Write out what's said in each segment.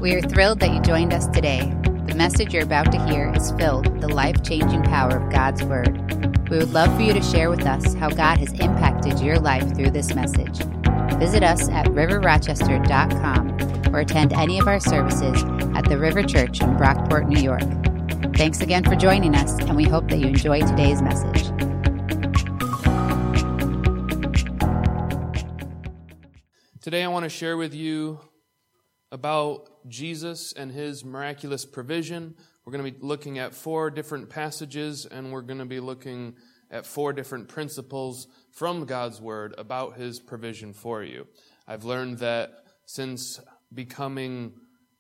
We are thrilled that you joined us today. The message you're about to hear is filled with the life-changing power of God's Word. We would love for you to share with us how God has impacted your life through this message. Visit us at riverrochester.com or attend any of our services at the River Church in Brockport, New York. Thanks again for joining us, and we hope that you enjoy today's message. Today I want to share with you about Jesus and his miraculous provision. We're going to be looking at 4 different passages, and we're going to be looking at 4 different principles from God's Word about his provision for you. I've learned that since becoming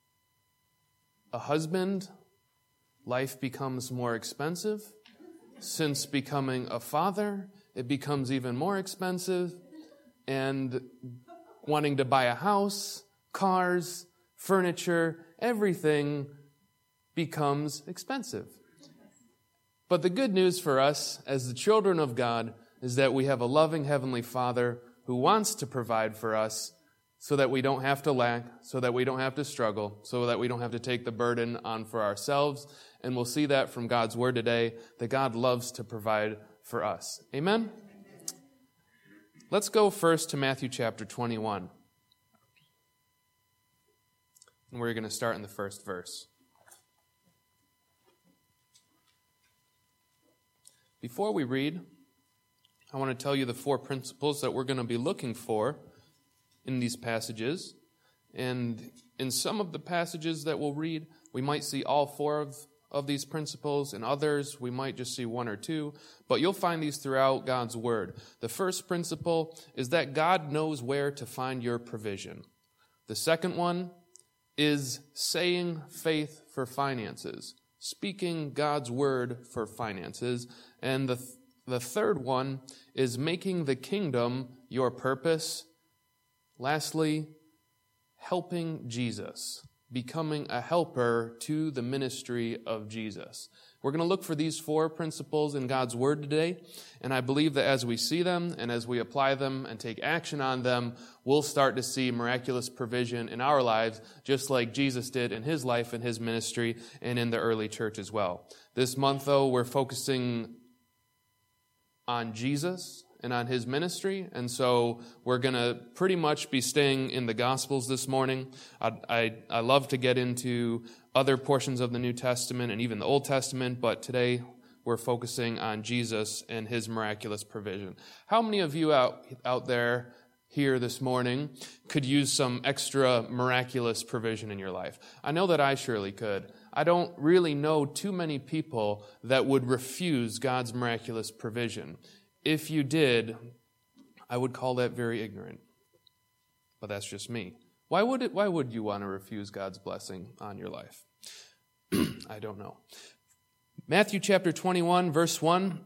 a husband, life becomes more expensive. Since becoming a father, it becomes even more expensive. And wanting to buy a house, cars, furniture, everything becomes expensive. But the good news for us as the children of God is that we have a loving Heavenly Father who wants to provide for us so that we don't have to lack, so that we don't have to struggle, so that we don't have to take the burden on for ourselves. And we'll see that from God's Word today, that God loves to provide for us. Amen? Let's go first to Matthew chapter 21. And we're going to start in the first verse. Before we read, I want to tell you the 4 principles that we're going to be looking for in these passages. And in some of the passages that we'll read, we might see all 4 of these principles. In others, we might just see 1 or 2. But you'll find these throughout God's Word. The first principle is that God knows where to find your provision. The second one is saying faith for finances, speaking God's Word for finances. And the third one is making the kingdom your purpose. Lastly, helping Jesus, becoming a helper to the ministry of Jesus. We're going to look for these 4 principles in God's Word today, and I believe that as we see them and as we apply them and take action on them, we'll start to see miraculous provision in our lives, just like Jesus did in his life and his ministry and in the early church as well. This month, though, we're focusing on Jesus and on his ministry, and so we're going to pretty much be staying in the Gospels this morning. I love to get into other portions of the New Testament and even the Old Testament, but today we're focusing on Jesus and his miraculous provision. How many of you out there here this morning could use some extra miraculous provision in your life? I know that I surely could. I don't really know too many people that would refuse God's miraculous provision. If you did, I would call that very ignorant. But that's just me. Why would you want to refuse God's blessing on your life? I don't know. Matthew chapter 21, verse 1.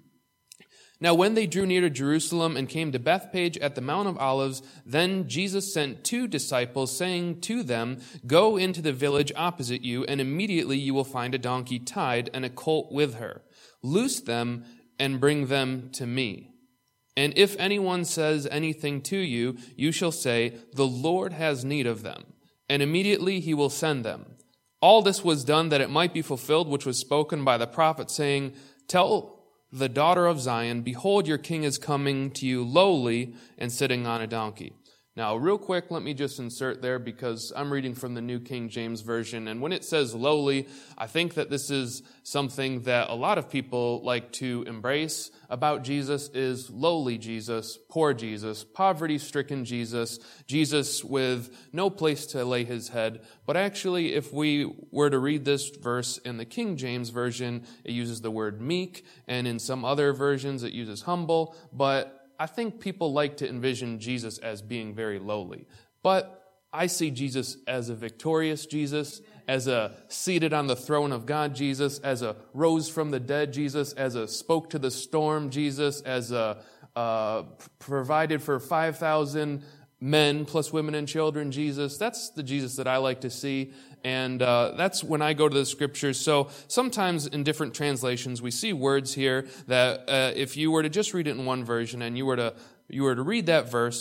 Now when they drew near to Jerusalem and came to Bethphage at the Mount of Olives, then Jesus sent 2 disciples, saying to them, "Go into the village opposite you, and immediately you will find a donkey tied and a colt with her. Loose them and bring them to me. And if anyone says anything to you, you shall say, 'The Lord has need of them,' and immediately he will send them." All this was done that it might be fulfilled which was spoken by the prophet, saying, "Tell the daughter of Zion, behold, your king is coming to you lowly and sitting on a donkey." Now, real quick, let me just insert there because I'm reading from the New King James Version. And when it says lowly, I think that this is something that a lot of people like to embrace about Jesus is lowly Jesus, poor Jesus, poverty-stricken Jesus, Jesus with no place to lay his head. But actually, if we were to read this verse in the King James Version, it uses the word meek, and in some other versions it uses humble, but I think people like to envision Jesus as being very lowly. But I see Jesus as a victorious Jesus, as a seated on the throne of God Jesus, as a rose from the dead Jesus, as a spoke to the storm Jesus, as a provided for 5,000 men plus women and children Jesus. That's the Jesus that I like to see. And that's when I go to the scriptures. So sometimes in different translations, we see words here that if you were to just read it in one version and you were to read that verse,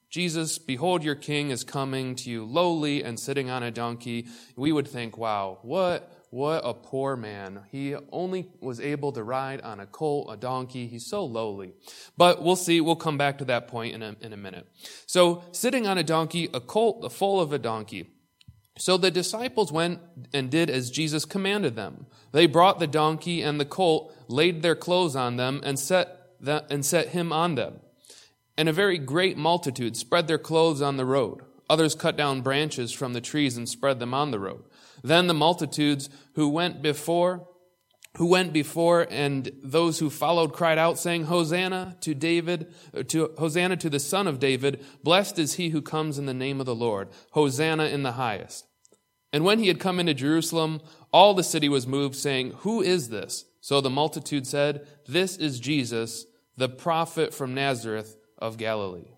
Jesus, behold, your king is coming to you lowly and sitting on a donkey, we would think, wow, what a poor man. He only was able to ride on a colt, a donkey. He's so lowly. But we'll see. We'll come back to that point in a minute. So sitting on a donkey, a colt, the foal of a donkey. So the disciples went and did as Jesus commanded them. They brought the donkey and the colt, laid their clothes on them, and set him on them. And a very great multitude spread their clothes on the road. Others cut down branches from the trees and spread them on the road. Then the multitudes who went before and those who followed cried out, saying, Hosanna to the Son of David. Blessed is he who comes in the name of the Lord. Hosanna in the highest. And when he had come into Jerusalem, all the city was moved, saying, Who is this? So the multitude said, This is Jesus, the prophet from Nazareth of Galilee.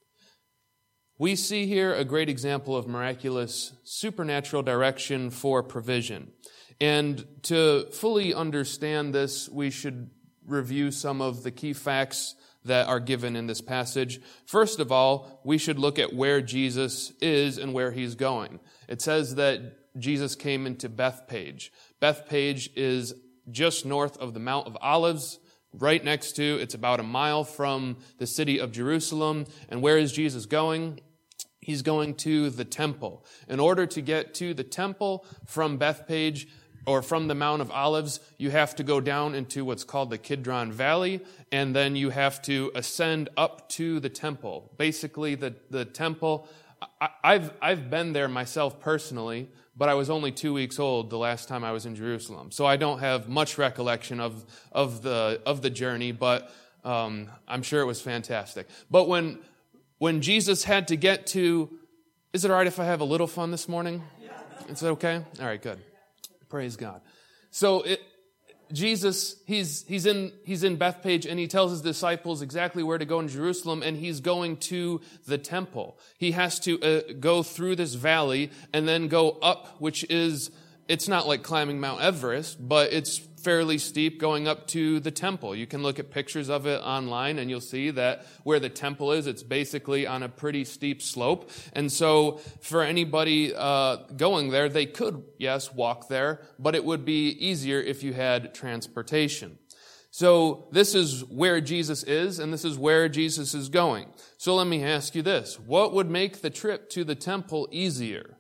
We see here a great example of miraculous supernatural direction for provision. And to fully understand this, we should review some of the key facts that are given in this passage. First of all, we should look at where Jesus is and where he's going. It says that Jesus came into Bethpage. Bethpage is just north of the Mount of Olives, right next to, it's about a mile from the city of Jerusalem. And where is Jesus going? He's going to the temple. In order to get to the temple from Bethpage or from the Mount of Olives, you have to go down into what's called the Kidron Valley, and then you have to ascend up to the temple. Basically, the temple, I've been there myself personally, but I was only 2 weeks old the last time I was in Jerusalem. So I don't have much recollection of the journey, but I'm sure it was fantastic. But when Jesus had to get to, is it all right if I have a little fun this morning? Is it okay? All right, good. Praise God. So Jesus, he's in Bethpage, and he tells his disciples exactly where to go in Jerusalem, and he's going to the temple. He has to go through this valley and then go up, which is, it's not like climbing Mount Everest, but it's fairly steep going up to the temple. You can look at pictures of it online, and you'll see that where the temple is, it's basically on a pretty steep slope. And so for anybody going there, they could, yes, walk there, but it would be easier if you had transportation. So this is where Jesus is, and this is where Jesus is going. So let me ask you this. What would make the trip to the temple easier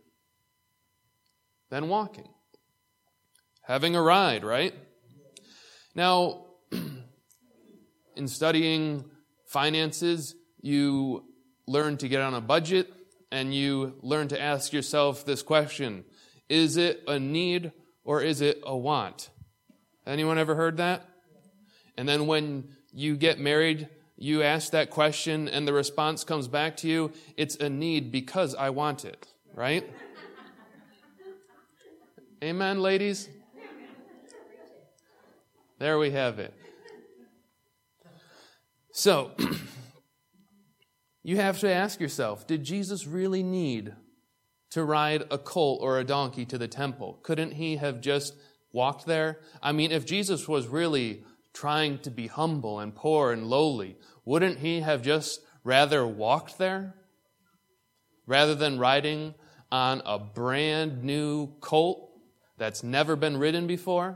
than walking? Having a ride, right? Now, in studying finances, you learn to get on a budget, and you learn to ask yourself this question: is it a need or is it a want? Anyone ever heard that? And then when you get married, you ask that question, and the response comes back to you, it's a need because I want it, right? Amen, ladies? There we have it. So, you have to ask yourself, did Jesus really need to ride a colt or a donkey to the temple? Couldn't he have just walked there? I mean, if Jesus was really trying to be humble and poor and lowly, wouldn't he have just rather walked there rather than riding on a brand new colt that's never been ridden before?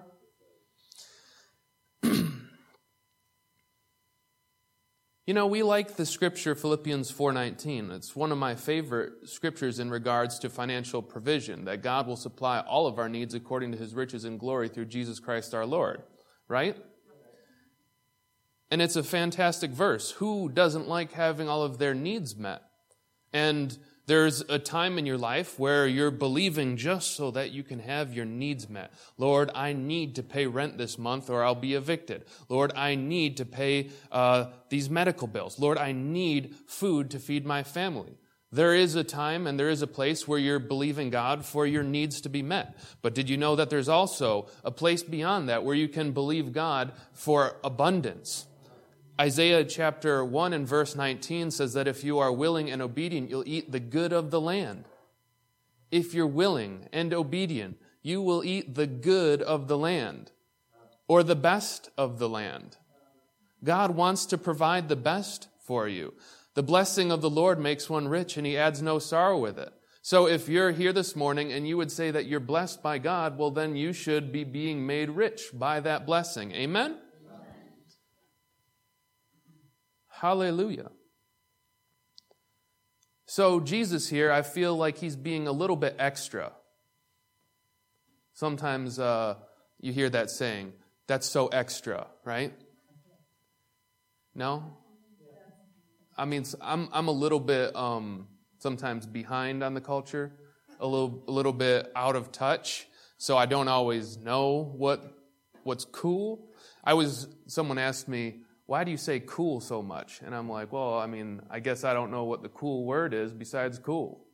You know, we like the scripture Philippians 4:19. It's one of my favorite scriptures in regards to financial provision, that God will supply all of our needs according to his riches and glory through Jesus Christ our Lord, right? And it's a fantastic verse. Who doesn't like having all of their needs met? And there's a time in your life where you're believing just so that you can have your needs met. Lord, I need to pay rent this month or I'll be evicted. Lord, I need to pay these medical bills. Lord, I need food to feed my family. There is a time and there is a place where you're believing God for your needs to be met. But did you know that there's also a place beyond that where you can believe God for abundance? Isaiah chapter 1 and verse 19 says that if you are willing and obedient, you'll eat the good of the land. If you're willing and obedient, you will eat the good of the land, or the best of the land. God wants to provide the best for you. The blessing of the Lord makes one rich, and he adds no sorrow with it. So if you're here this morning and you would say that you're blessed by God, well, then you should be being made rich by that blessing. Amen? Hallelujah. So Jesus here, I feel like he's being a little bit extra. Sometimes you hear that saying, that's so extra, right? No? I mean, I'm a little bit sometimes behind on the culture, a little bit out of touch, so I don't always know what's cool. Someone asked me, why do you say cool so much? And I'm like, well, I mean, I guess I don't know what the cool word is besides cool.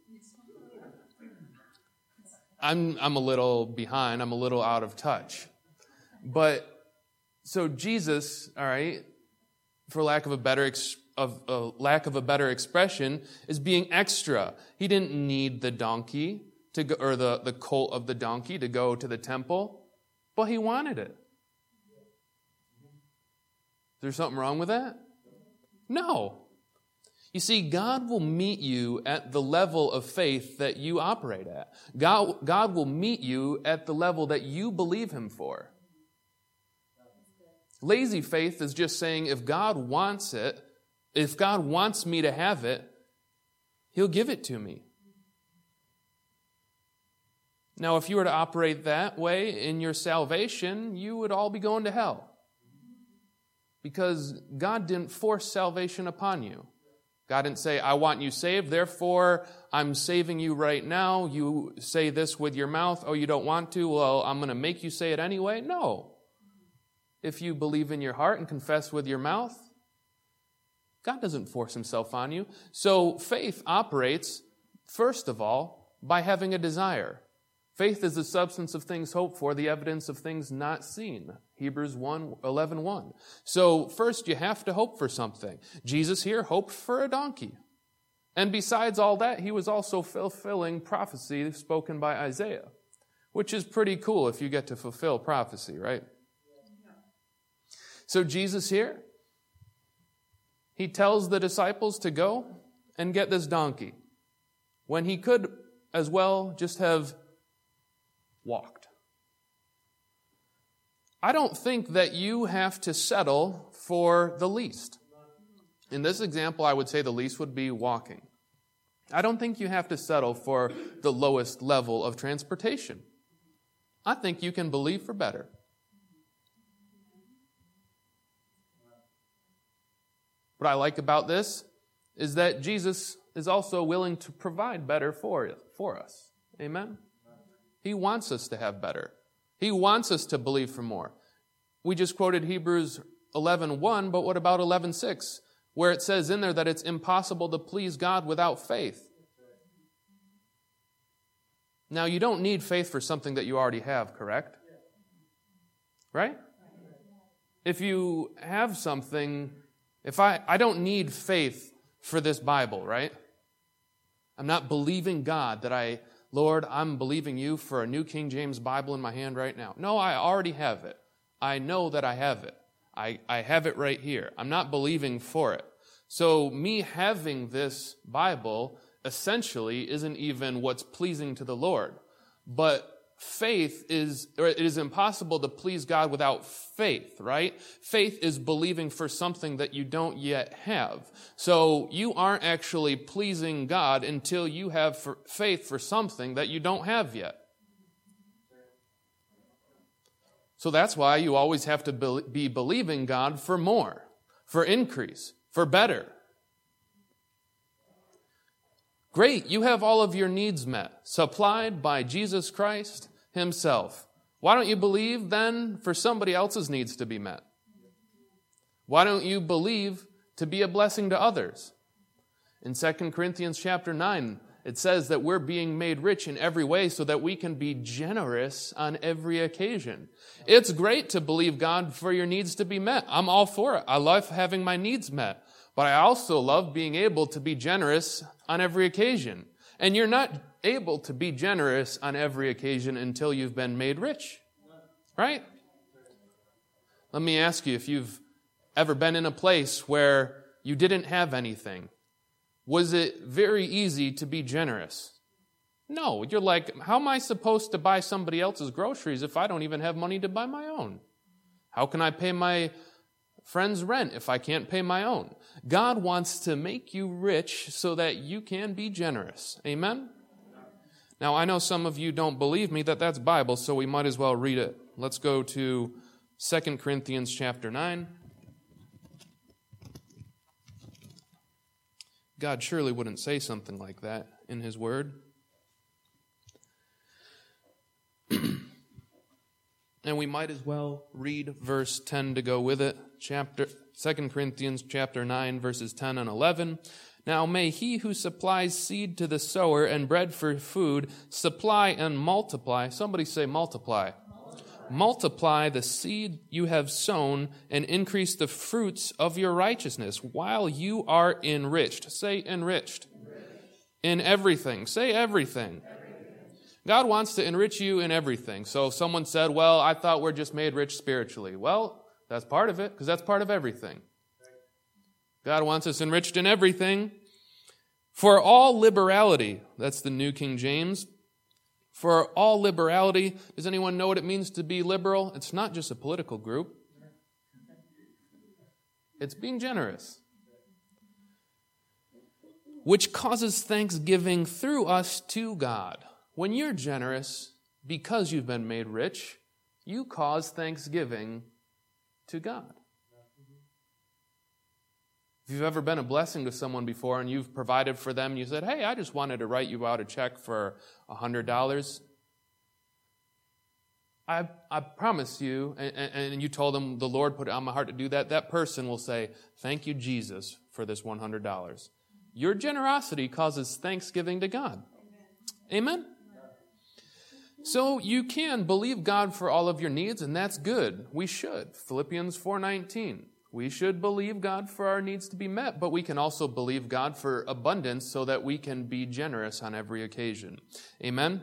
I'm a little behind. I'm a little out of touch. But so Jesus, all right, for lack of a better expression, is being extra. He didn't need the donkey to go, or the colt of the donkey to go to the temple, but he wanted it. Is there something wrong with that? No. You see, God will meet you at the level of faith that you operate at. God will meet you at the level that you believe him for. Lazy faith is just saying, if God wants it, if God wants me to have it, he'll give it to me. Now, if you were to operate that way in your salvation, you would all be going to hell. Because God didn't force salvation upon you. God didn't say, I want you saved, therefore I'm saving you right now. You say this with your mouth. Oh, you don't want to? Well, I'm going to make you say it anyway. No. If you believe in your heart and confess with your mouth, God doesn't force himself on you. So faith operates, first of all, by having a desire. Faith is the substance of things hoped for, the evidence of things not seen. Hebrews 11:1. So first you have to hope for something. Jesus here hoped for a donkey. And besides all that, he was also fulfilling prophecy spoken by Isaiah, which is pretty cool if you get to fulfill prophecy, right? So Jesus here, he tells the disciples to go and get this donkey, when he could as well just have walked. I don't think that you have to settle for the least. In this example, I would say the least would be walking. I don't think you have to settle for the lowest level of transportation. I think you can believe for better. What I like about this is that Jesus is also willing to provide better for us. Amen? He wants us to have better. He wants us to believe for more. We just quoted Hebrews 11:1, but what about 11:6, where it says in there that it's impossible to please God without faith? Now, you don't need faith for something that you already have, correct? Right? If you have something, I don't need faith for this Bible, right? I'm not believing God that Lord, I'm believing you for a New King James Bible in my hand right now. No, I already have it. I know that I have it. I have it right here. I'm not believing for it. So me having this Bible essentially isn't even what's pleasing to the Lord. But it is impossible to please God without faith, right? Faith is believing for something that you don't yet have. So you aren't actually pleasing God until you have faith for something that you don't have yet. So that's why you always have to be believing God for more, for increase, for better. Great, you have all of your needs met, supplied by Jesus Christ himself. Why don't you believe then for somebody else's needs to be met? Why don't you believe to be a blessing to others? In 2 Corinthians chapter 9, it says that we're being made rich in every way so that we can be generous on every occasion. It's great to believe God for your needs to be met. I'm all for it. I love having my needs met. But I also love being able to be generous on every occasion. And you're not able to be generous on every occasion until you've been made rich. Right? Let me ask you if you've ever been in a place where you didn't have anything Was it very easy to be generous? No. You're like, how am I supposed to buy somebody else's groceries if I don't even have money to buy my own? How can I pay my friend's rent if I can't pay my own? God wants to make you rich so that you can be generous. Amen? Now, I know some of you don't believe me that that's Bible, so we might as well read it. Let's go to 2 Corinthians chapter 9. God surely wouldn't say something like that in His Word. And we might as well read verse 10 to go with it. 2 Corinthians chapter 9, verses 10 and 11. Now may He who supplies seed to the sower and bread for food supply and multiply. Somebody say multiply. Multiply the seed you have sown and increase the fruits of your righteousness while you are enriched. Say enriched. In everything. Say everything. God wants to enrich you in everything. So if someone said, well, I thought we're just made rich spiritually. Well, that's part of it, because that's part of everything. God wants us enriched in everything. For all liberality, that's the New King James. For all liberality, does anyone know what it means to be liberal? It's not just a political group. It's being generous. Which causes thanksgiving through us to God. When you're generous, because you've been made rich, you cause thanksgiving to God. If you've ever been a blessing to someone before and you've provided for them, you said, hey, I just wanted to write you out a check for $100. I promise you, and you told them the Lord put it on my heart to do that, that person will say, thank you, Jesus, for this $100. Your generosity causes thanksgiving to God. Amen? So you can believe God for all of your needs, and that's good. We should. Philippians 4:19. We should believe God for our needs to be met, but we can also believe God for abundance so that we can be generous on every occasion. Amen?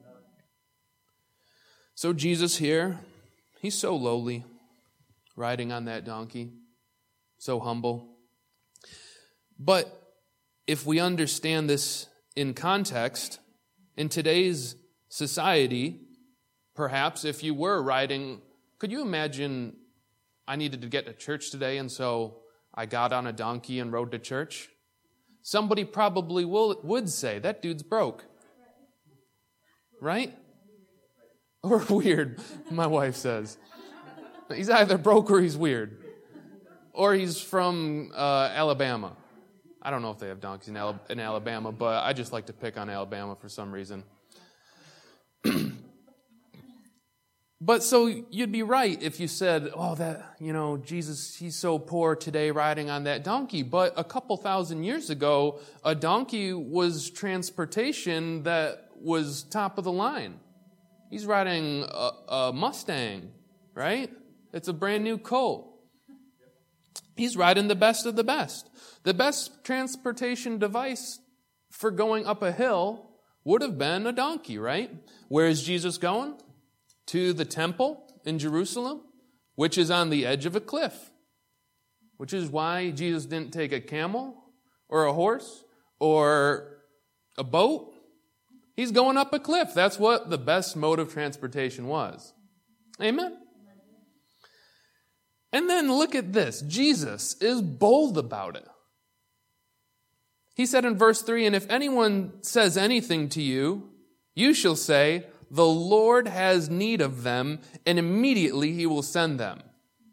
So Jesus here, He's so lowly, riding on that donkey, so humble. But if we understand this in context, in today's society, perhaps if you were riding, could you imagine I needed to get to church today and so I got on a donkey and rode to church? Somebody probably would say, that dude's broke. Right? Or weird, my wife says. He's either broke or he's weird. Or he's from Alabama. I don't know if they have donkeys in Alabama, but I just like to pick on Alabama for some reason. But so you'd be right if you said, oh, that, Jesus, He's so poor today riding on that donkey. But a couple thousand years ago, a donkey was transportation that was top of the line. He's riding a Mustang, right? It's a brand new colt. He's riding the best of the best. The best transportation device for going up a hill would have been a donkey, right? Where is Jesus going? To the temple in Jerusalem, which is on the edge of a cliff, which is why Jesus didn't take a camel or a horse or a boat. He's going up a cliff. That's what the best mode of transportation was. Amen? And then look at this. Jesus is bold about it. He said in verse 3, and if anyone says anything to you, you shall say, the Lord has need of them, and immediately He will send them.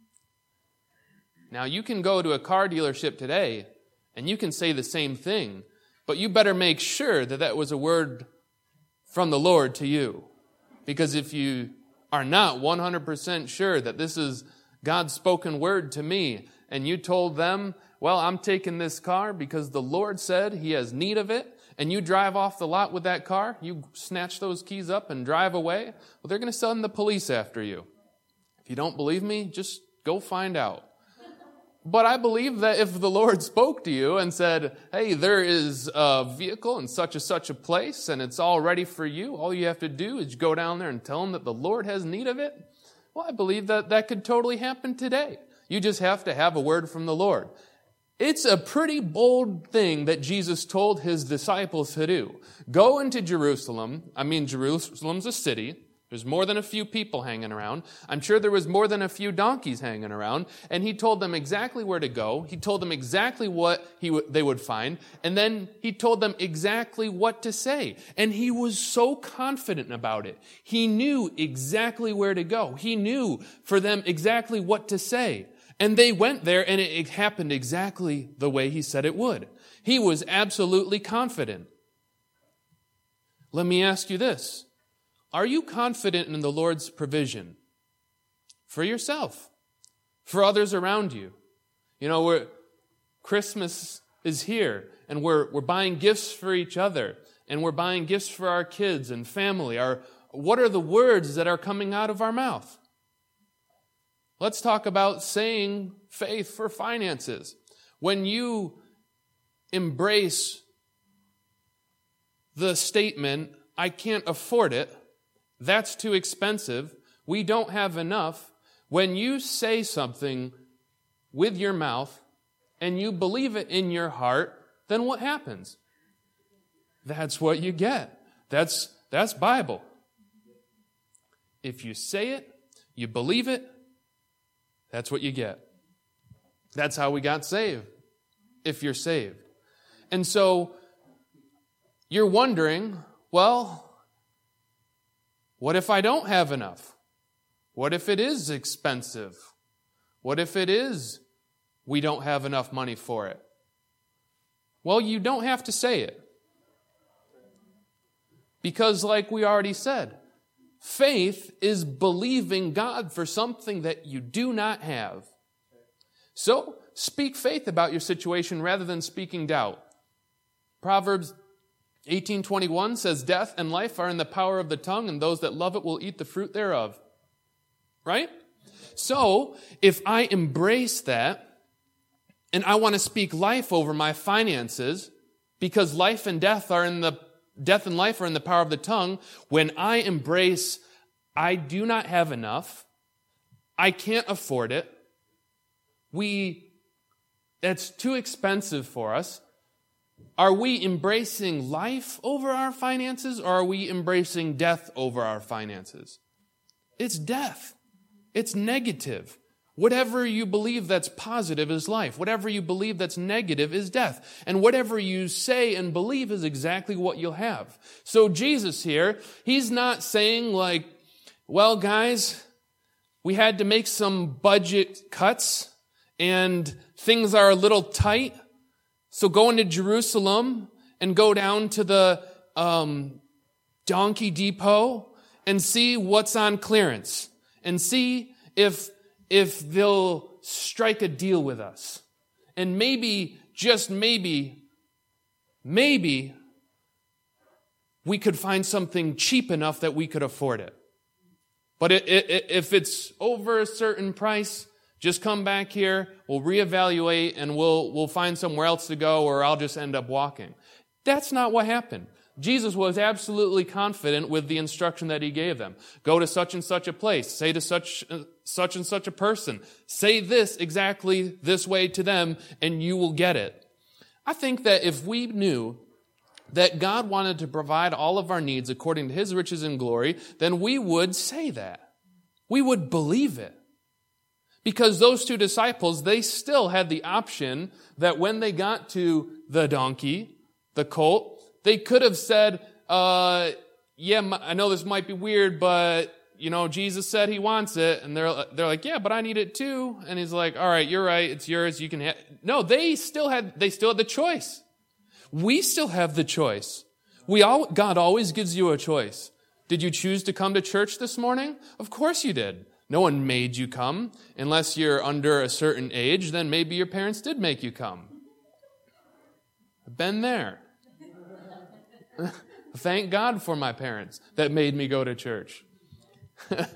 Now, you can go to a car dealership today, and you can say the same thing, but you better make sure that that was a word from the Lord to you. Because if you are not 100% sure that this is God's spoken word to me, and you told them, well, I'm taking this car because the Lord said He has need of it, and you drive off the lot with that car, you snatch those keys up and drive away, well, they're going to send the police after you. If you don't believe me, just go find out. But I believe that if the Lord spoke to you and said, hey, there is a vehicle in such a place, and it's all ready for you, all you have to do is go down there and tell them that the Lord has need of it, well, I believe that that could totally happen today. You just have to have a word from the Lord. It's a pretty bold thing that Jesus told his disciples to do. Go into Jerusalem. I mean, Jerusalem's a city. There's more than a few people hanging around. I'm sure there was more than a few donkeys hanging around. And he told them exactly where to go. He told them exactly what they would find. And then he told them exactly what to say. And he was so confident about it. He knew exactly where to go. He knew for them exactly what to say. And they went there, and it happened exactly the way he said it would. He was absolutely confident. Let me ask you this. Are you confident in the Lord's provision for yourself, for others around you? You know, Christmas is here, and we're buying gifts for each other, and we're buying gifts for our kids and family. What are the words that are coming out of our mouth? Let's talk about saying faith for finances. When you embrace the statement, I can't afford it, that's too expensive, we don't have enough. When you say something with your mouth and you believe it in your heart, then what happens? That's what you get. That's Bible. If you say it, you believe it, that's what you get. That's how we got saved, if you're saved. And so you're wondering, well, what if I don't have enough? What if it is expensive? What if it is we don't have enough money for it? Well, you don't have to say it. Because like we already said, faith is believing God for something that you do not have. So, speak faith about your situation rather than speaking doubt. Proverbs 18:21 says, death and life are in the power of the tongue, and those that love it will eat the fruit thereof. Right? So, if I embrace that, and I want to speak life over my finances, because life and life are in the power of the tongue, when I embrace, I do not have enough, I can't afford it, it's too expensive for us. Are we embracing life over our finances, or are we embracing death over our finances? It's death. It's negative. Whatever you believe that's positive is life. Whatever you believe that's negative is death. And whatever you say and believe is exactly what you'll have. So Jesus here, he's not saying like, well, guys, we had to make some budget cuts and things are a little tight. So go into Jerusalem and go down to the donkey depot and see what's on clearance and see if they'll strike a deal with us. And maybe, just maybe, we could find something cheap enough that we could afford it. But if it's over a certain price, just come back here, we'll reevaluate, and we'll find somewhere else to go, or I'll just end up walking. That's not what happened. Jesus was absolutely confident with the instruction that he gave them. Go to such and such a place. Say to such and such a person. Say this exactly this way to them, and you will get it. I think that if we knew that God wanted to provide all of our needs according to his riches and glory, then we would say that. We would believe it. Because those two disciples, they still had the option that when they got to the donkey, the colt, they could have said, I know this might be weird, but, Jesus said he wants it. And they're like, yeah, but I need it too. And he's like, all right, you're right, it's yours, you can have. No, they still had the choice. We still have the choice. God always gives you a choice. Did you choose to come to church this morning? Of course you did. No one made you come. Unless you're under a certain age, then maybe your parents did make you come. I've been there. Thank God for my parents that made me go to church. But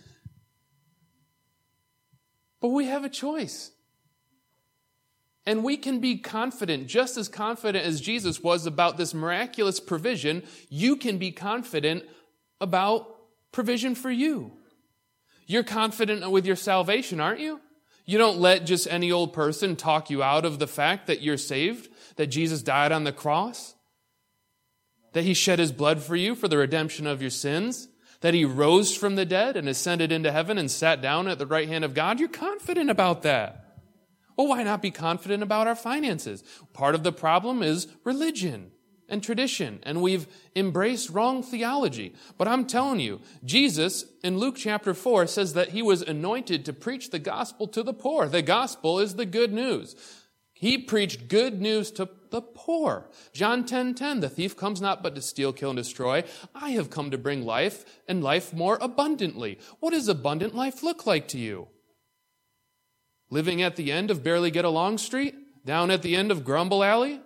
we have a choice. And we can be confident, just as confident as Jesus was about this miraculous provision, you can be confident about provision for you. You're confident with your salvation, aren't you? You don't let just any old person talk you out of the fact that you're saved, that Jesus died on the cross, that he shed his blood for you for the redemption of your sins, that he rose from the dead and ascended into heaven and sat down at the right hand of God. You're confident about that. Well, why not be confident about our finances? Part of the problem is religion and tradition, and we've embraced wrong theology. But I'm telling you, Jesus in Luke chapter 4 says that he was anointed to preach the gospel to the poor. The gospel is the good news. He preached good news to the poor. John 10:10, the thief comes not but to steal, kill, and destroy. I have come to bring life, and life more abundantly. What does abundant life look like to you? Living at the end of Barely Get Along Street? Down at the end of Grumble Alley?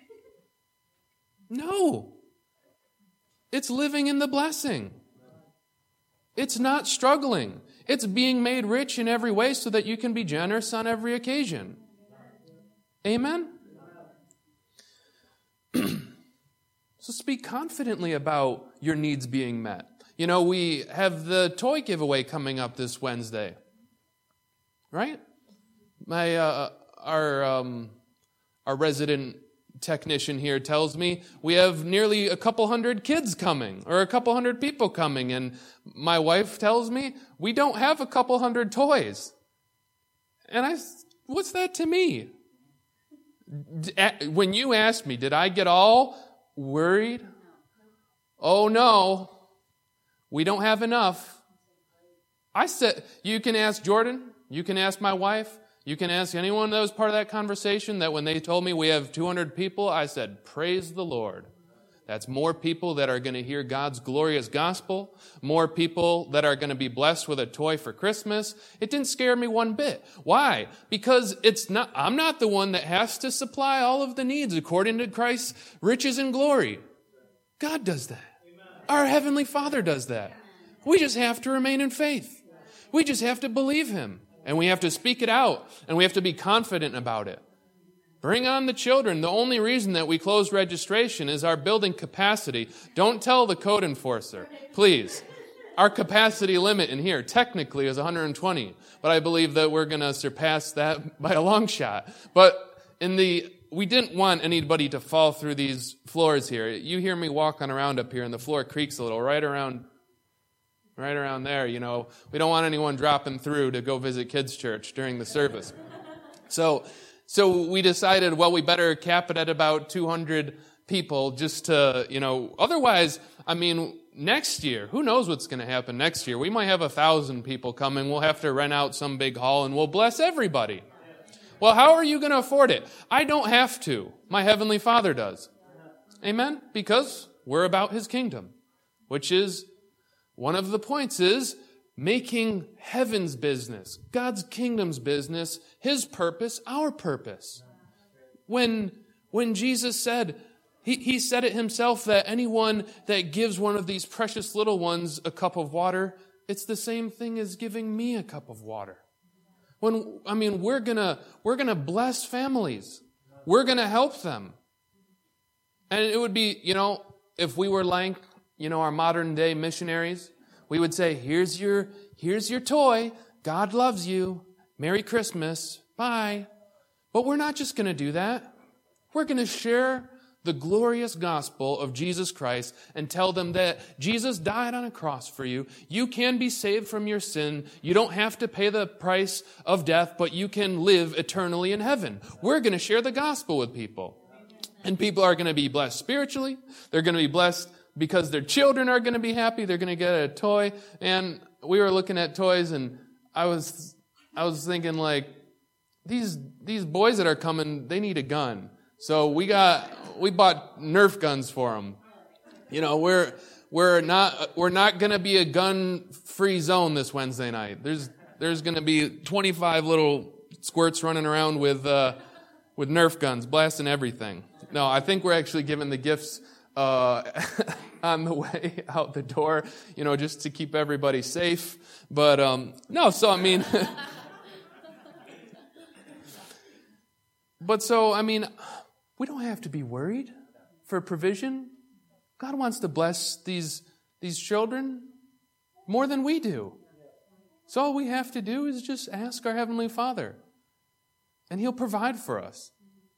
No. It's living in the blessing. It's not struggling. It's being made rich in every way so that you can be generous on every occasion. Amen? So speak confidently about your needs being met. You know, we have the toy giveaway coming up this Wednesday. Right? Our resident technician here tells me we have nearly a couple hundred kids coming, or a couple hundred people coming, and my wife tells me we don't have a couple hundred toys. And what's that to me? When you asked me, did I get all worried? Oh no, we don't have enough. I said, you can ask Jordan, you can ask my wife, you can ask anyone that was part of that conversation, that when they told me we have 200 people, I said, praise the Lord. That's more people that are going to hear God's glorious gospel, more people that are going to be blessed with a toy for Christmas. It didn't scare me one bit. Why? Because I'm not the one that has to supply all of the needs according to Christ's riches and glory. God does that. Our Heavenly Father does that. We just have to remain in faith. We just have to believe him. And we have to speak it out, and we have to be confident about it. Bring on the children. The only reason that we closed registration is our building capacity. Don't tell the code enforcer, please. Our capacity limit in here technically is 120, but I believe that we're going to surpass that by a long shot. But we didn't want anybody to fall through these floors here. You hear me walking around up here, and the floor creaks a little right around there, you know. We don't want anyone dropping through to go visit kids' church during the service. So we decided, well, we better cap it at about 200 people just to, you know, otherwise, I mean, next year, who knows what's going to happen next year? We might have 1,000 people coming. We'll have to rent out some big hall and we'll bless everybody. Well, how are you going to afford it? I don't have to. My Heavenly Father does. Amen? Because we're about his kingdom, which is one of the points is making heaven's business, God's kingdom's business, his purpose, our purpose. When Jesus said, he said it himself, that anyone that gives one of these precious little ones a cup of water, it's the same thing as giving me a cup of water. We're gonna bless families. We're gonna help them. And it would be, you know, if we were like, you know, our modern day missionaries, we would say, here's your toy. God loves you. Merry Christmas. Bye. But we're not just going to do that. We're going to share the glorious gospel of Jesus Christ and tell them that Jesus died on a cross for you. You can be saved from your sin. You don't have to pay the price of death, but you can live eternally in heaven. We're going to share the gospel with people. And people are going to be blessed spiritually. They're going to be blessed because their children are going to be happy. They're going to get a toy. And we were looking at toys, and I was thinking, like, these boys that are coming, they need a gun. So we bought Nerf guns for them. You know, we're not going to be a gun-free zone this Wednesday night. There's going to be 25 little squirts running around with Nerf guns, blasting everything. No, I think we're actually giving the gifts on the way out the door, you know, just to keep everybody safe. But no, so I mean, we don't have to be worried for provision. God wants to bless these children more than we do. So all we have to do is just ask our Heavenly Father, and He'll provide for us.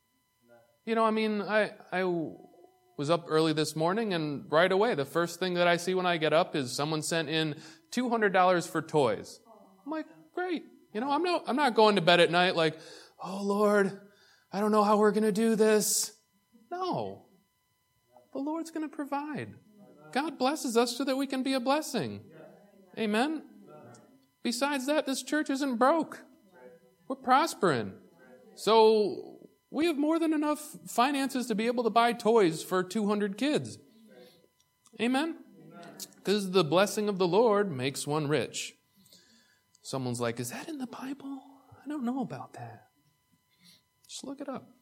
I was up early this morning, and right away, the first thing that I see when I get up is someone sent in $200 for toys. I'm like, great. I'm not going to bed at night like, oh Lord, I don't know how we're going to do this. No. The Lord's going to provide. God blesses us so that we can be a blessing. Amen? Besides that, this church isn't broke. We're prospering. So we have more than enough finances to be able to buy toys for 200 kids. Amen? Because the blessing of the Lord makes one rich. Someone's like, is that in the Bible? I don't know about that. Just look it up.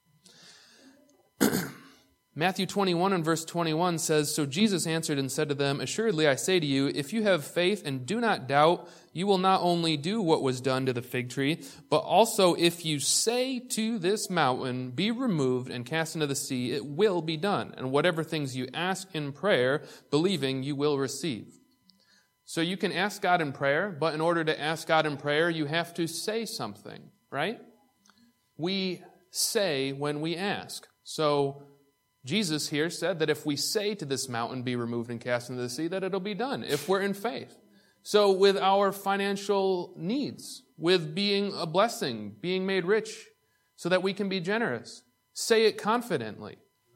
Matthew 21 and verse 21 says, So Jesus answered and said to them, Assuredly I say to you, if you have faith and do not doubt, you will not only do what was done to the fig tree, but also if you say to this mountain, Be removed and cast into the sea, it will be done. And whatever things you ask in prayer, believing you will receive. So you can ask God in prayer, but in order to ask God in prayer, you have to say something, right? We say when we ask. So Jesus here said that if we say to this mountain, be removed and cast into the sea, that it'll be done, if we're in faith. So with our financial needs, with being a blessing, being made rich, so that we can be generous, say it confidently.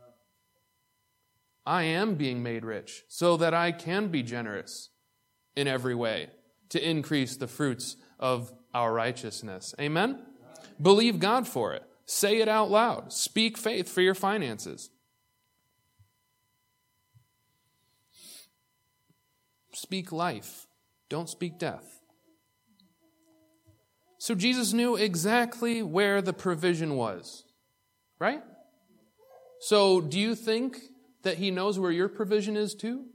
I am being made rich, so that I can be generous in every way, to increase the fruits of our righteousness. Amen? Believe God for it. Say it out loud. Speak faith for your finances. Speak life. Don't speak death. So Jesus knew exactly where the provision was, right? So do you think that He knows where your provision is too?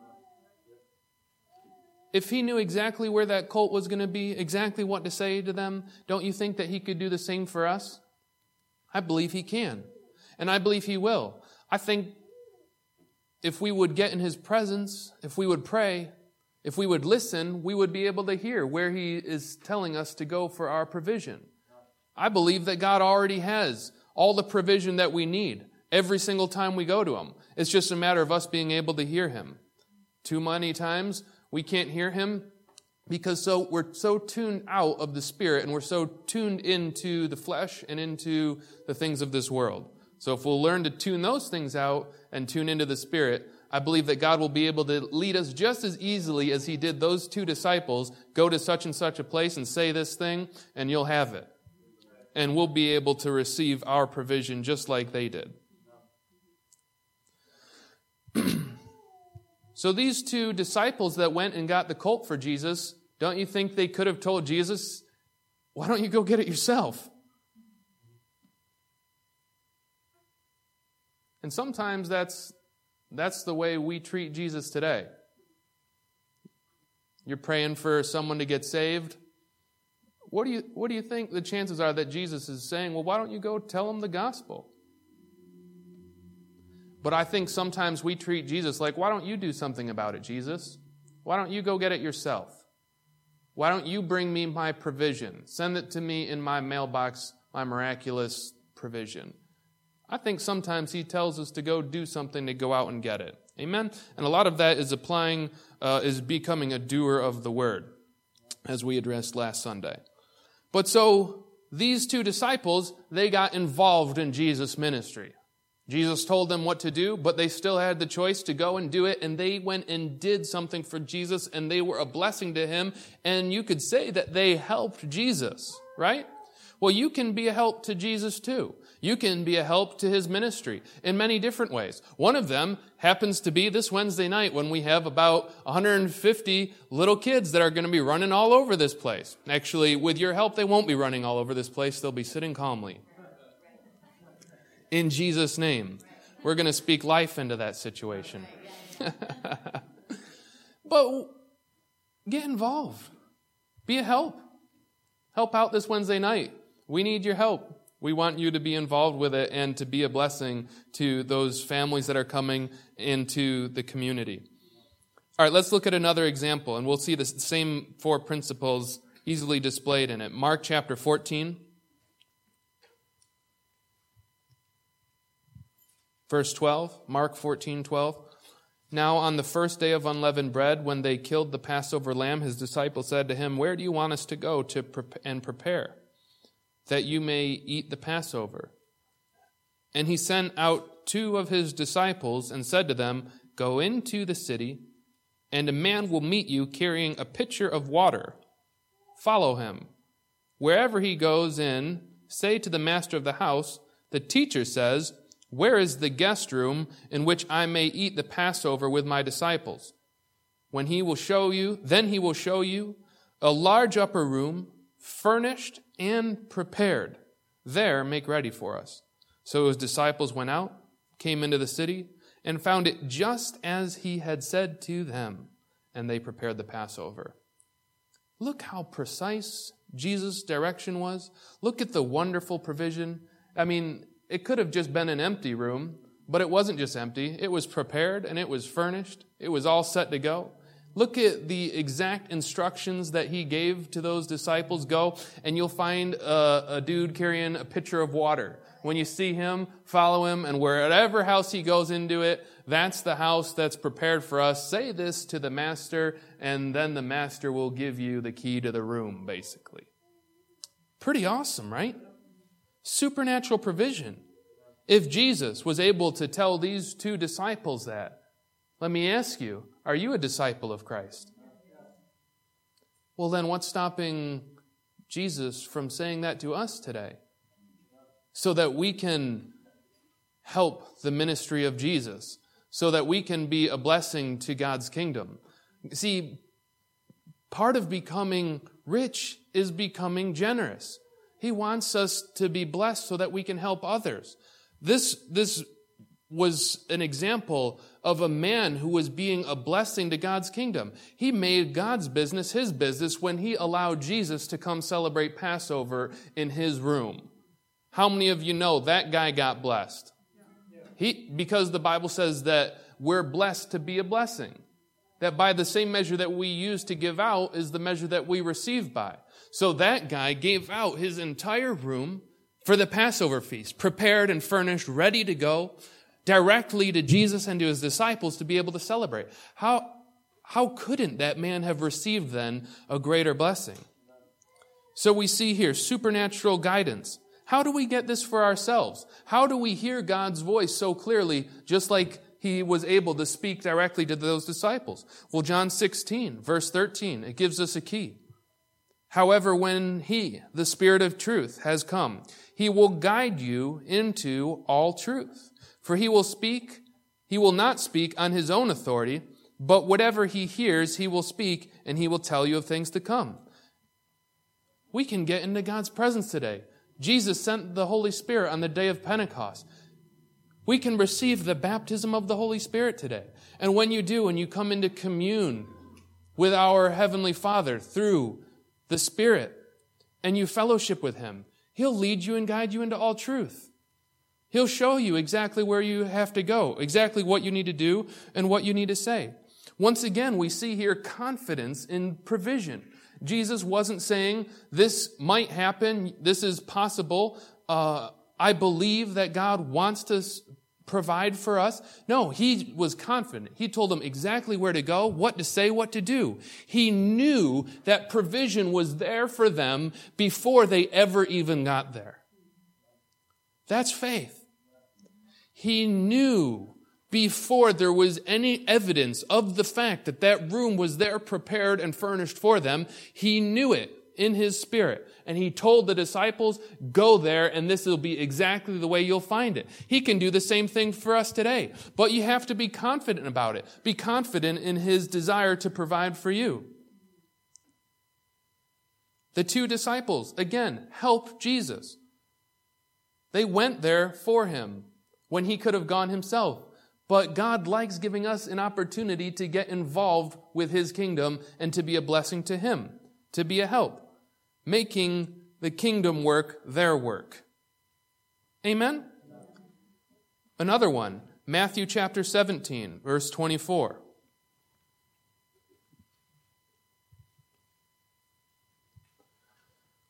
If He knew exactly where that colt was going to be, exactly what to say to them, don't you think that He could do the same for us? I believe He can. And I believe He will. I think if we would get in His presence, if we would pray, if we would listen, we would be able to hear where He is telling us to go for our provision. I believe that God already has all the provision that we need every single time we go to Him. It's just a matter of us being able to hear Him. Too many times we can't hear Him because we're so tuned out of the Spirit and we're so tuned into the flesh and into the things of this world. So if we'll learn to tune those things out and tune into the Spirit, I believe that God will be able to lead us just as easily as He did those two disciples. Go to such and such a place and say this thing, and you'll have it. And we'll be able to receive our provision just like they did. So these two disciples that went and got the colt for Jesus, don't you think they could have told Jesus, why don't you go get it yourself? And sometimes that's the way we treat Jesus today. You're praying for someone to get saved. What do you think the chances are that Jesus is saying, well, why don't you go tell them the gospel? But I think sometimes we treat Jesus like, why don't you do something about it, Jesus? Why don't you go get it yourself? Why don't you bring me my provision? Send it to me in my mailbox, my miraculous provision. I think sometimes He tells us to go do something to go out and get it. Amen? And a lot of that is is becoming a doer of the word, as we addressed last Sunday. But so, these two disciples, they got involved in Jesus' ministry. Jesus told them what to do, but they still had the choice to go and do it, and they went and did something for Jesus, and they were a blessing to Him, and you could say that they helped Jesus, right? Well, you can be a help to Jesus too. You can be a help to His ministry in many different ways. One of them happens to be this Wednesday night when we have about 150 little kids that are going to be running all over this place. Actually, with your help, they won't be running all over this place. They'll be sitting calmly. In Jesus' name, we're going to speak life into that situation. But get involved. Be a help. Help out this Wednesday night. We need your help. We want you to be involved with it and to be a blessing to those families that are coming into the community. All right, let's look at another example, and we'll see the same 4 principles easily displayed in it. Mark chapter 14, verse 12. Mark 14:12. Now on the first day of unleavened bread, when they killed the Passover lamb, his disciples said to him, "Where do you want us to go and prepare, that you may eat the Passover?" And he sent out 2 of his disciples and said to them, "Go into the city, and a man will meet you carrying a pitcher of water. Follow him. Wherever he goes in, say to the master of the house, 'The teacher says, where is the guest room in which I may eat the Passover with my disciples?' Then he will show you a large upper room, furnished and prepared. There make ready for us." So his disciples went out, came into the city, and found it just as he had said to them, and they prepared the Passover. Look how precise Jesus' direction was. Look at the wonderful provision. I mean, it could have just been an empty room, but it wasn't just empty. It was prepared and it was furnished. It was all set to go. Look at the exact instructions that he gave to those disciples. Go, and you'll find a dude carrying a pitcher of water. When you see him, follow him, and wherever house he goes into it, that's the house that's prepared for us. Say this to the master, and then the master will give you the key to the room, basically. Pretty awesome, right? Supernatural provision. If Jesus was able to tell these 2 disciples that, let me ask you, are you a disciple of Christ? Well, then what's stopping Jesus from saying that to us today? So that we can help the ministry of Jesus, so that we can be a blessing to God's kingdom. See, part of becoming rich is becoming generous. He wants us to be blessed so that we can help others. This was an example of a man who was being a blessing to God's kingdom. He made God's business his business when he allowed Jesus to come celebrate Passover in his room. How many of you know that guy got blessed? Because the Bible says that we're blessed to be a blessing. That by the same measure that we use to give out is the measure that we receive by. So that guy gave out his entire room for the Passover feast, prepared and furnished, ready to go directly to Jesus and to his disciples to be able to celebrate. How couldn't that man have received then a greater blessing? So we see here supernatural guidance. How do we get this for ourselves? How do we hear God's voice so clearly, just like he was able to speak directly to those disciples? Well, John 16, verse 13, it gives us a key. "However, when he, the Spirit of truth, has come, he will guide you into all truth. For he will not speak on his own authority, but whatever he hears, he will speak, and he will tell you of things to come." We can get into God's presence today. Jesus sent the Holy Spirit on the day of Pentecost. We can receive the baptism of the Holy Spirit today. And when you do, and you come into commune with our Heavenly Father through the Spirit, and you fellowship with him, he'll lead you and guide you into all truth. He'll show you exactly where you have to go, exactly what you need to do and what you need to say. Once again, we see here confidence in provision. Jesus wasn't saying, this might happen, this is possible, I believe that God wants to provide for us. No, he was confident. He told them exactly where to go, what to say, what to do. He knew that provision was there for them before they ever even got there. That's faith. He knew before there was any evidence of the fact that that room was there prepared and furnished for them. He knew it in his spirit. And he told the disciples, go there and this will be exactly the way you'll find it. He can do the same thing for us today. But you have to be confident about it. Be confident in his desire to provide for you. The 2 disciples, again, help Jesus. They went there for him when he could have gone himself. But God likes giving us an opportunity to get involved with his kingdom and to be a blessing to him, to be a help, making the kingdom work their work. Amen? Another one, Matthew chapter 17, verse 24.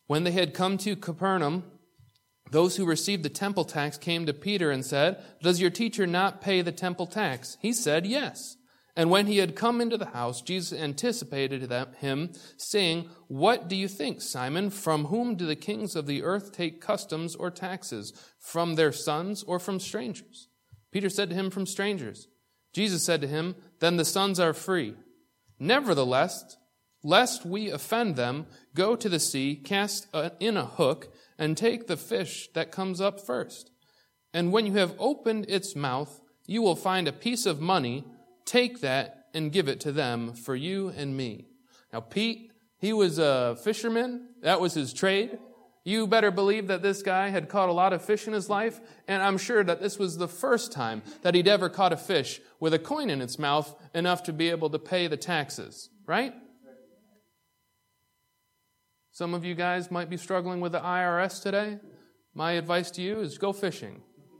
When they had come to Capernaum, those who received the temple tax came to Peter and said, "Does your teacher not pay the temple tax?" He said, "Yes." And when he had come into the house, Jesus anticipated him, saying, "What do you think, Simon? From whom do the kings of the earth take customs or taxes? From their sons or from strangers?" Peter said to him, "From strangers." Jesus said to him, "Then the sons are free. Nevertheless, lest we offend them, go to the sea, cast in a hook, and take the fish that comes up first. And when you have opened its mouth, you will find a piece of money. Take that and give it to them for you and me." Now, Pete, he was a fisherman. That was his trade. You better believe that this guy had caught a lot of fish in his life, and I'm sure that this was the first time that he'd ever caught a fish with a coin in its mouth enough to be able to pay the taxes, right? Some of you guys might be struggling with the IRS today. My advice to you is go fishing.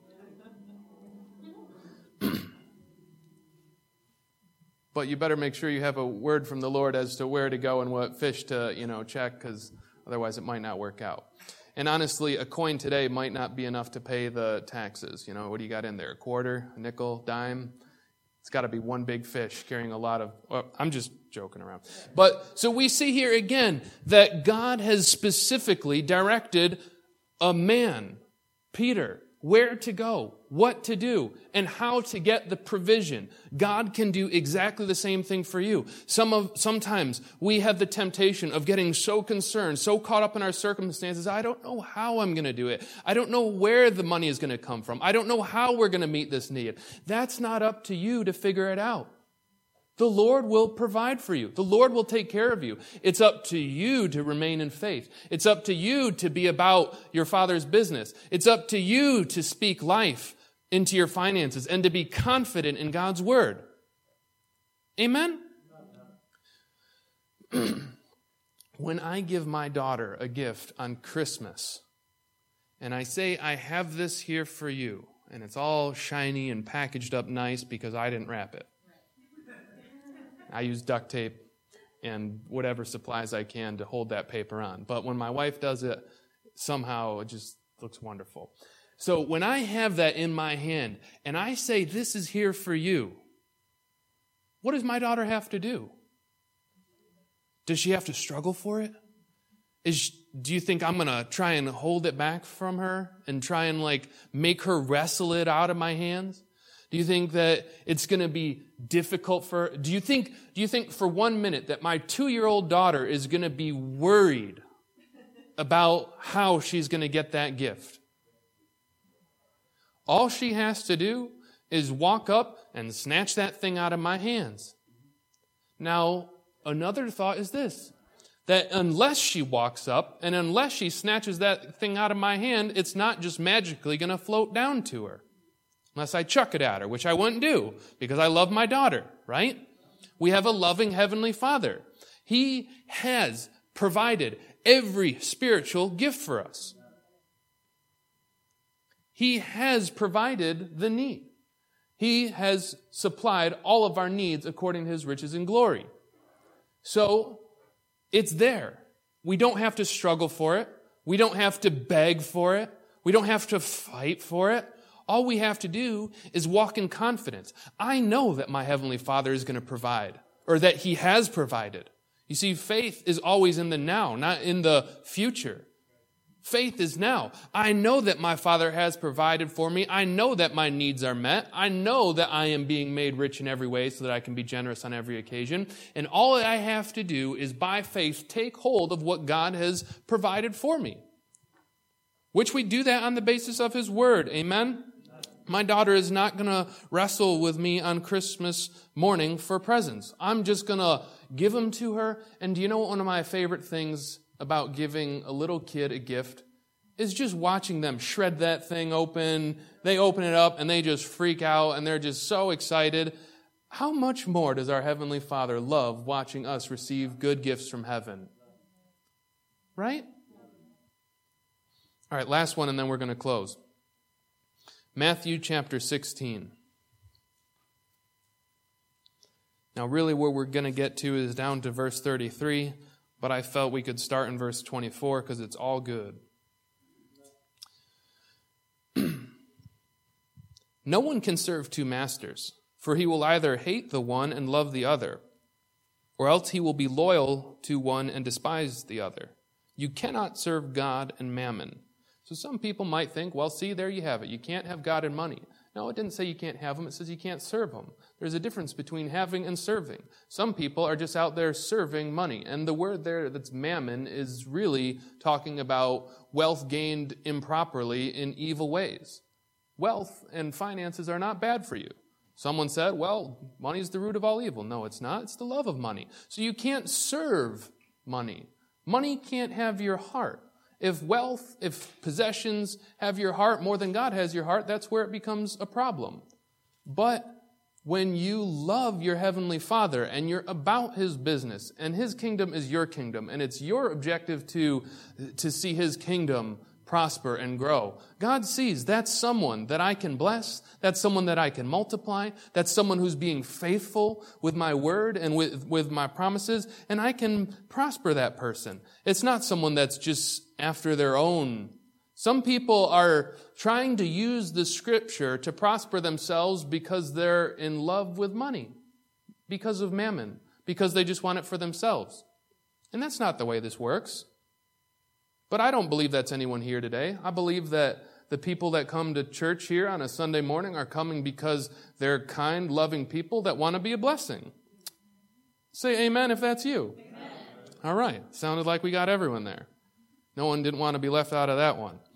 But you better make sure you have a word from the Lord as to where to go and what fish to, check, because otherwise it might not work out. And honestly, a coin today might not be enough to pay the taxes. What do you got in there? A quarter, a nickel, dime? It's got to be one big fish carrying a lot of... I'm just joking around. But so we see here again that God has specifically directed a man, Peter, where to go, what to do, and how to get the provision. God can do exactly the same thing for you. Sometimes we have the temptation of getting so concerned, so caught up in our circumstances. I don't know how I'm going to do it. I don't know where the money is going to come from. I don't know how we're going to meet this need. That's not up to you to figure it out. The Lord will provide for you. The Lord will take care of you. It's up to you to remain in faith. It's up to you to be about your Father's business. It's up to you to speak life into your finances and to be confident in God's word. Amen? When I give my daughter a gift on Christmas, and I say, "I have this here for you," and it's all shiny and packaged up nice because I didn't wrap it. I use duct tape and whatever supplies I can to hold that paper on. But when my wife does it, somehow it just looks wonderful. So when I have that in my hand and I say, "This is here for you," what does my daughter have to do? Does she have to struggle for it? Do you think I'm going to try and hold it back from her and try and make her wrestle it out of my hands? Do you think that it's going to be difficult for her? Do you think for 1 minute that my 2-year-old daughter is going to be worried about how she's going to get that gift? All she has to do is walk up and snatch that thing out of my hands. Now, another thought is this, that unless she walks up and unless she snatches that thing out of my hand, it's not just magically going to float down to her. Unless I chuck it at her, which I wouldn't do because I love my daughter, right? We have a loving Heavenly Father. He has provided every spiritual gift for us. He has provided the need. He has supplied all of our needs according to His riches and glory. So, it's there. We don't have to struggle for it. We don't have to beg for it. We don't have to fight for it. All we have to do is walk in confidence. I know that my Heavenly Father is going to provide, or that He has provided. You see, faith is always in the now, not in the future. Faith is now. I know that my Father has provided for me. I know that my needs are met. I know that I am being made rich in every way so that I can be generous on every occasion. And all I have to do is, by faith, take hold of what God has provided for me. Which we do that on the basis of His Word. Amen? My daughter is not going to wrestle with me on Christmas morning for presents. I'm just going to give them to her. And do you know what one of my favorite things about giving a little kid a gift is just watching them shred that thing open. They open it up and they just freak out and they're just so excited. How much more does our Heavenly Father love watching us receive good gifts from heaven? Right? All right, last one and then we're going to close. Matthew chapter 16. Now really where we're going to get to is down to verse 33, but I felt we could start in verse 24 because it's all good. No one can serve two masters, for he will either hate the one and love the other, or else he will be loyal to one and despise the other. You cannot serve God and mammon. So some people might think, well, see, there you have it. You can't have God and money. No, it didn't say you can't have them. It says you can't serve them. There's a difference between having and serving. Some people are just out there serving money. And the word there that's mammon is really talking about wealth gained improperly in evil ways. Wealth and finances are not bad for you. Someone said, well, money is the root of all evil. No, it's not. It's the love of money. So you can't serve money. Money can't have your heart. If wealth, if possessions have your heart more than God has your heart, that's where it becomes a problem. But when you love your Heavenly Father and you're about His business and His kingdom is your kingdom and it's your objective to see His kingdom prosper and grow, God sees that's someone that I can bless, that's someone that I can multiply, that's someone who's being faithful with my word and with my promises, and I can prosper that person. It's not someone that's just after their own. Some people are trying to use the scripture to prosper themselves because they're in love with money, because of mammon, because they just want it for themselves. And that's not the way this works. But I don't believe that's anyone here today. I believe that the people that come to church here on a Sunday morning are coming because they're kind, loving people that want to be a blessing. Say amen if that's you. Amen. All right. Sounded like we got everyone there. No one didn't want to be left out of that one.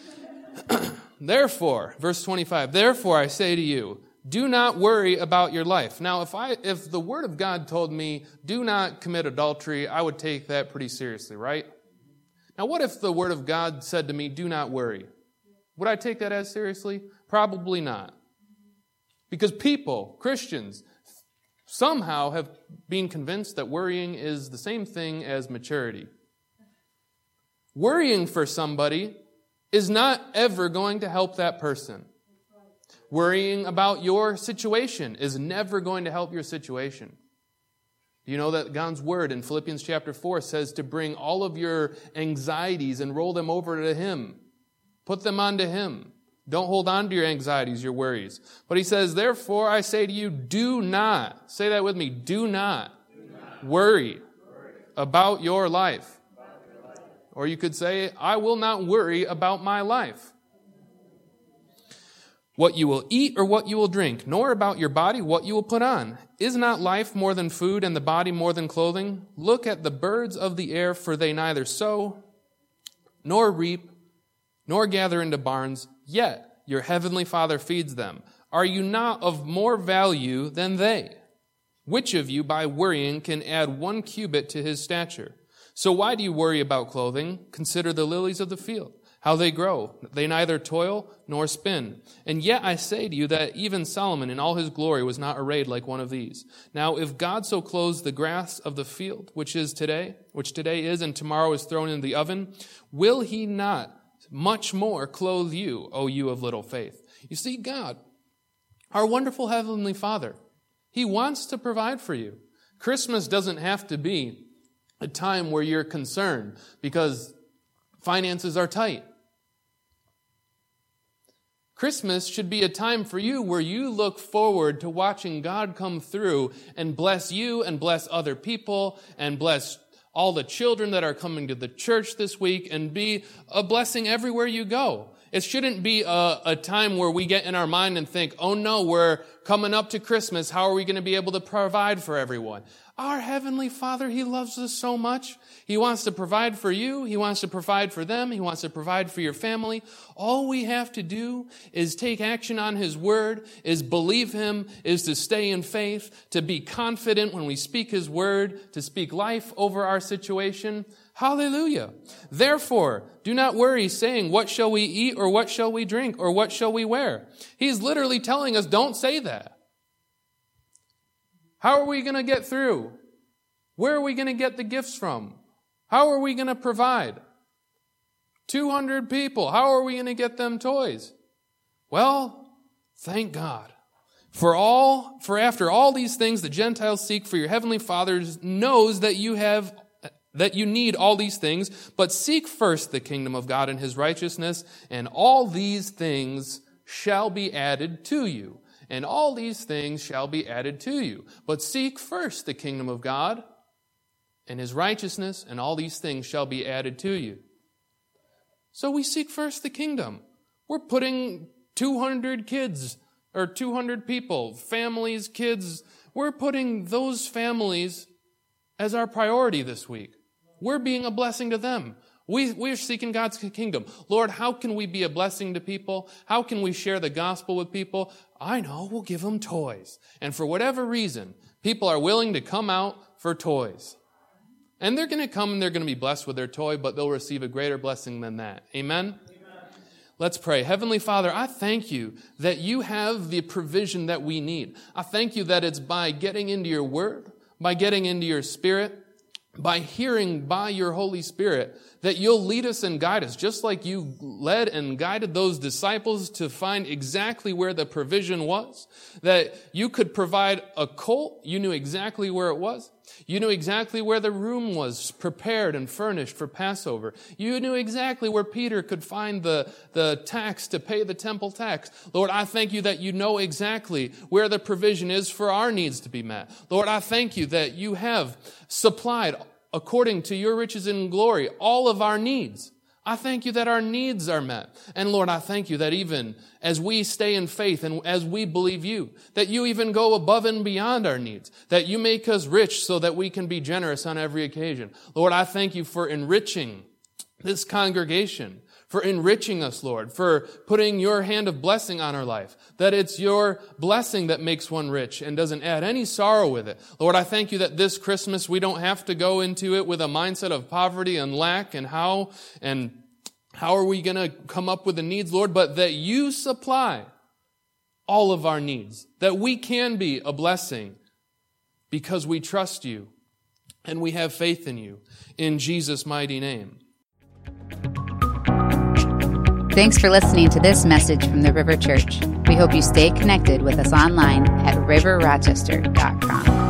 Therefore, verse 25, therefore I say to you, do not worry about your life. Now, if the Word of God told me, do not commit adultery, I would take that pretty seriously, right? Now, what if the Word of God said to me, do not worry? Would I take that as seriously? Probably not. Because people, Christians, somehow have been convinced that worrying is the same thing as maturity. Worrying for somebody is not ever going to help that person. Worrying about your situation is never going to help your situation. You know that God's word in Philippians chapter 4 says to bring all of your anxieties and roll them over to Him. Put them onto Him. Don't hold on to your anxieties, your worries. But He says, therefore I say to you, do not, say that with me, do not worry about your life. Or you could say, I will not worry about my life. What you will eat or what you will drink, nor about your body what you will put on. Is not life more than food and the body more than clothing? Look at the birds of the air, for they neither sow, nor reap, nor gather into barns, yet your heavenly Father feeds them. Are you not of more value than they? Which of you, by worrying, can add 1 cubit to his stature? So why do you worry about clothing? Consider the lilies of the field, how they grow. They neither toil nor spin. And yet I say to you that even Solomon in all his glory was not arrayed like one of these. Now if God so clothes the grass of the field, which today is and tomorrow is thrown into the oven, will He not much more clothe you, O you of little faith? You see, God, our wonderful Heavenly Father, He wants to provide for you. Christmas doesn't have to be a time where you're concerned because finances are tight. Christmas should be a time for you where you look forward to watching God come through and bless you and bless other people and bless all the children that are coming to the church this week and be a blessing everywhere you go. It shouldn't be a time where we get in our mind and think, oh no, we're coming up to Christmas. How are we going to be able to provide for everyone? Our Heavenly Father, He loves us so much. He wants to provide for you. He wants to provide for them. He wants to provide for your family. All we have to do is take action on His word, is believe Him, is to stay in faith, to be confident when we speak His word, to speak life over our situation. Hallelujah. Therefore, do not worry, saying, what shall we eat, or what shall we drink, or what shall we wear? He's literally telling us, don't say that. How are we going to get through? Where are we going to get the gifts from? How are we going to provide? 200 people. How are we going to get them toys? Well, thank God. For after all these things the Gentiles seek, for your Heavenly Father knows that you have that you need all these things, but seek first the kingdom of God and his righteousness, and all these things shall be added to you. And all these things shall be added to you. But seek first the kingdom of God and his righteousness, and all these things shall be added to you. So we seek first the kingdom. We're putting 200 kids, or 200 people, families, kids, we're putting those families as our priority this week. We're being a blessing to them. We're seeking God's kingdom. Lord, how can we be a blessing to people? How can we share the gospel with people? I know, we'll give them toys. And for whatever reason, people are willing to come out for toys. And they're going to come and they're going to be blessed with their toy, but they'll receive a greater blessing than that. Amen? Let's pray. Heavenly Father, I thank you that you have the provision that we need. I thank you that it's by getting into your word, by getting into your spirit, by hearing by your Holy Spirit, that you'll lead us and guide us, just like you led and guided those disciples to find exactly where the provision was, that you could provide a colt. You knew exactly where it was. You knew exactly where the room was prepared and furnished for Passover. You knew exactly where Peter could find the tax to pay the temple tax. Lord, I thank you that you know exactly where the provision is for our needs to be met. Lord, I thank you that you have supplied, according to your riches and glory, all of our needs. I thank you that our needs are met. And Lord, I thank you that even as we stay in faith and as we believe you, that you even go above and beyond our needs, that you make us rich so that we can be generous on every occasion. Lord, I thank you for enriching this congregation, for enriching us, Lord, for putting your hand of blessing on our life, that it's your blessing that makes one rich and doesn't add any sorrow with it. Lord, I thank you that this Christmas we don't have to go into it with a mindset of poverty and lack and how are we going to come up with the needs, Lord, but that you supply all of our needs, that we can be a blessing because we trust you and we have faith in you. In Jesus' mighty name. Thanks for listening to this message from the River Church. We hope you stay connected with us online at riverrochester.com.